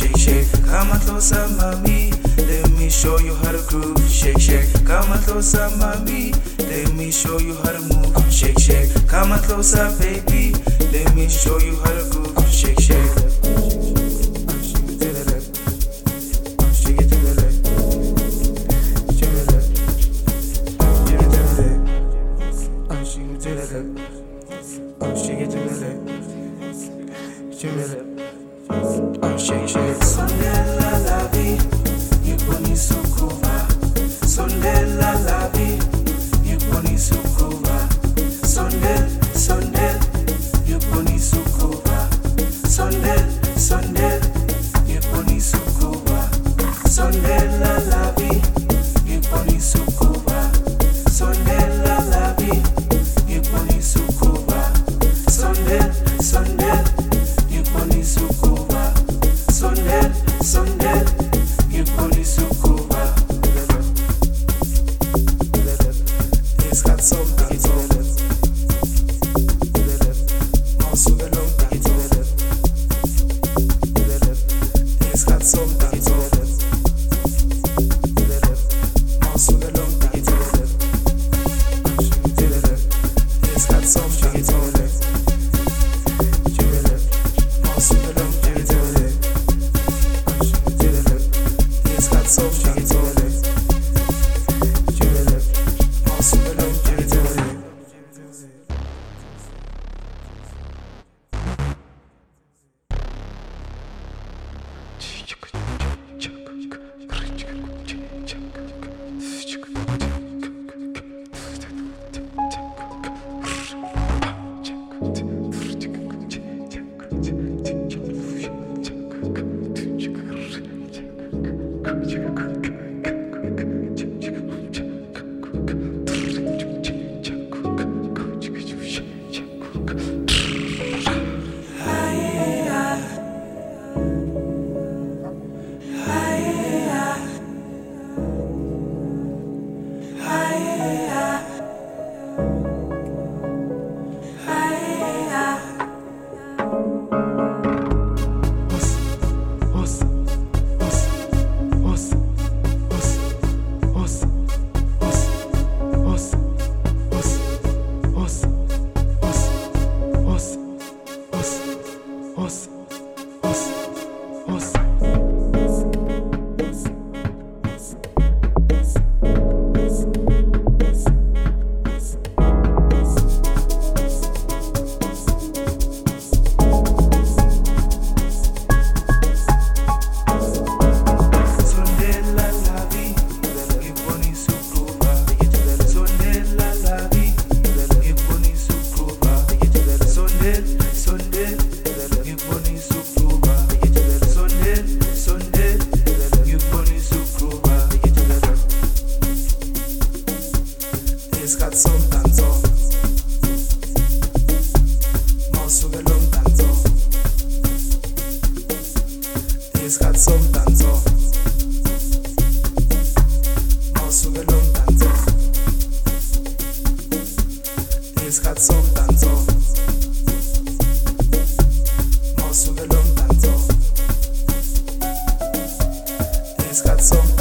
shake, shake. Come on closer, mommy. Let me show you how to groove. Shake, shake. Come on closer, mommy. Let me show you how to move. Shake, shake. Come on closer, baby. Let me show you how to groove. Shake, shake. Shake, shake. Sondela la vie, yiponi sukuva. Sondela la vie, yiponi sukuva. Sondel, sondel, yiponi sukuva. Sondel, sondel, yiponi sukuva. Sondela la vie, yiponi sukuva. Sondela la vie, yiponi sukuva. Sondel, sondel, yiponi sukuva. Sondel, sondel, yiponi sukuva. It's got some dance on it. Also the long dance on it. It's got some dance on it. Also the long dance on it. It's got some dance on it. Also the long dance on it. It's got some dance on it. Also the long dance on it. It's got some dance on. Also the long dance on. It's got some dance on. Also the long dance on. It's got some dance on. Also the long dance on. It's got some